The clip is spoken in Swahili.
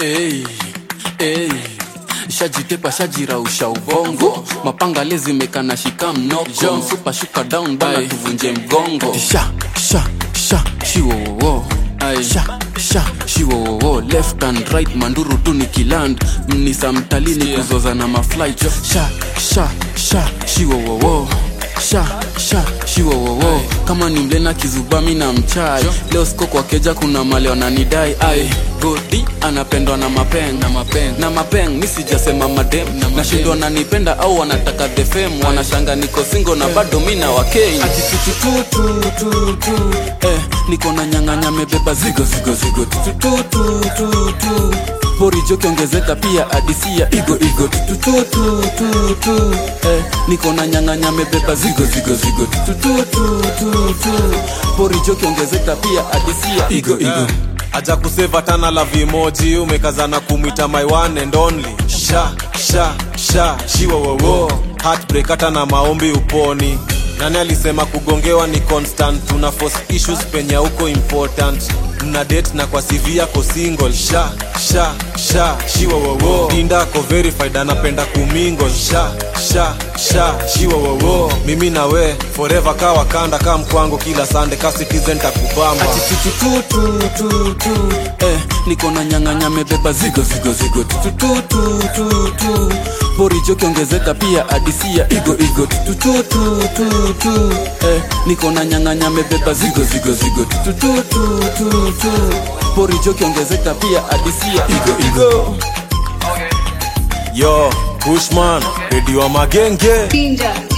Hey, hey. Shajitepa shajirausha ubongo. Mapanga lezi mekana shika mnoko. Super shuka down bana tuvunje mgongo. Shiwo wo. Shiwo wo. Left and right manduru tu nikiland. Mnisa mtalini kuzoza na maflight. Shiwo wo. Shiwo wo. Kama ni mlena kizubami na mchai. Leo siko kwa keja kuna male wananidai. Ai Godi anapendwa na mapeng nisi jasema madem na shindo nanipenda au wanataka the fame. Wanashanga niko single na bado mina wakei. Ati tutututututu niko na nyanganya mebeba zigo tutututututu. Pori joki ongezeka pia adisia igo tutututututu. Niko na nyanganya mebeba zigo tutututututu. Pori joki ongezeka pia adisia igo Aja kuseva tana love emoji. Umekazana kumwita my one and only. Shiwa wo. Heartbreak hata na maombi uponi. Nani alisema kugongewa ni constant. Tuna force issues penya uko important. Mna date na kwa CV yako single. Shiwa wo. Dinda ko verified anapenda kumingo. Shiwa wo. Mimi na we forever kawa kanda kama kwangu kila Sunday ka citizen takubamba. Ati tutututututu niko na nyanganya mebeba zigo tutututututu. Pori joki ongezeka pia adisia igo tutututututu. Niko na nyanganya mebeba zigo tutututututu. Pori joki ongezeka pia adisia igo Yo, Pushman, ready wa magenge. Danger.